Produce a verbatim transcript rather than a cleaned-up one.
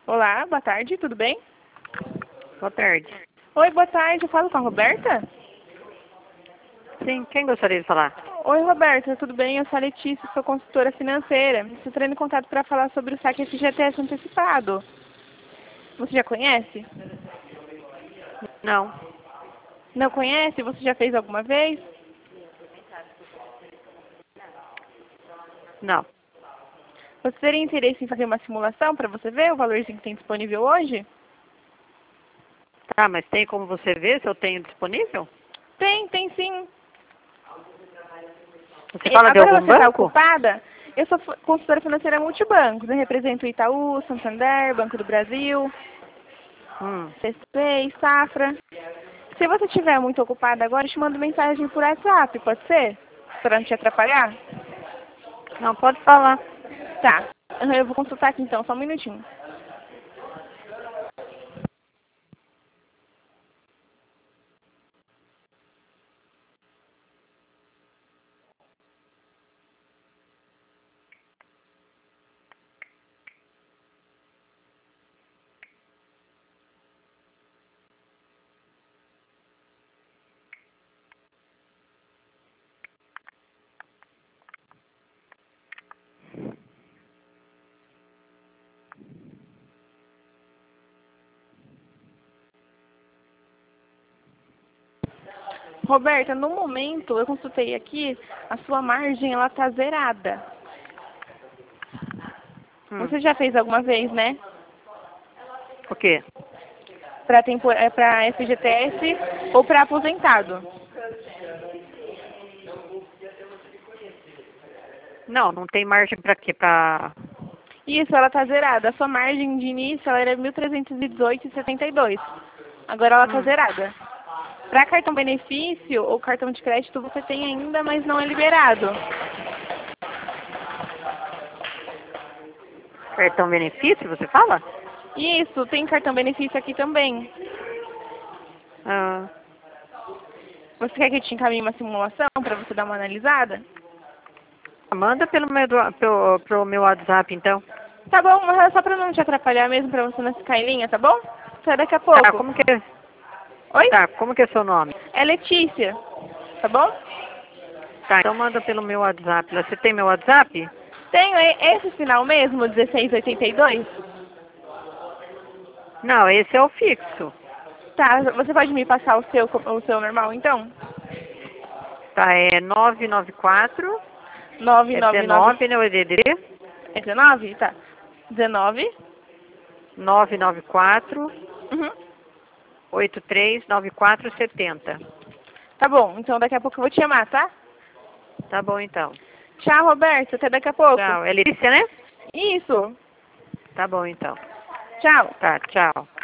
Olá, boa tarde, tudo bem? Boa tarde. Oi, boa tarde, eu falo com a Roberta? Sim, quem gostaria de falar? Oi, Roberta, tudo bem? Eu sou a Letícia, sou consultora financeira. Estou entrando em contato para falar sobre o saque F G T S antecipado. Você já conhece? Não. Não conhece? Você já fez alguma vez? Não. Você teria interesse em fazer uma simulação para você ver o valorzinho que tem disponível hoje? Tá, mas tem como você ver se eu tenho disponível? Tem, tem sim. Você fala de Agora algum você está banco? ocupada? Eu sou consultora financeira multibancos. Eu represento o Itaú, Santander, Banco do Brasil, Hum. C C P, Safra. Se você estiver muito ocupada agora, eu te mando mensagem por WhatsApp, pode ser? Para não te atrapalhar? Não, pode falar. Tá. Eu vou consultar aqui então, só um minutinho. Roberta, no momento, eu consultei aqui, a sua margem, ela tá zerada. Hum. Você já fez alguma vez, né? O quê? Para tempo... é para F G T S ou para aposentado? Não, não tem margem para quê? Pra... Isso, ela tá zerada. A sua margem de início, ela era mil trezentos e dezoito vírgula setenta e dois. Agora ela tá Hum. zerada. Para cartão benefício ou cartão de crédito, você tem ainda, mas não é liberado. Cartão benefício, você fala? Isso, tem cartão benefício aqui também. Ah, Você quer que eu te encaminhe uma simulação para você dar uma analisada? manda pelo meu, do- pro, pro meu WhatsApp, então. Tá bom, mas é só para não te atrapalhar mesmo, para você não ficar em linha, tá bom? Até daqui a Tá, pouco. como que é? Oi? Tá, como que é seu nome? É Letícia, tá bom? Tá, então manda pelo meu WhatsApp. Você tem meu WhatsApp? Tenho e- esse final mesmo, dezesseis oitenta e dois? Não, esse é o fixo. Tá, você pode me passar o seu, o seu normal, então? Tá, é nove nove quatro, nove é nove nove... dezenove, né, o E D D? É dezenove? Tá. dezenove? nove nove quatro, Uhum. oito três nove quatro sete zero. Tá bom, então daqui a pouco eu vou te chamar, tá? Tá bom, então. Tchau, Roberto, até daqui a pouco. Tchau. É Letícia, né? Isso. Tá bom, então. Tchau. Tá, tchau.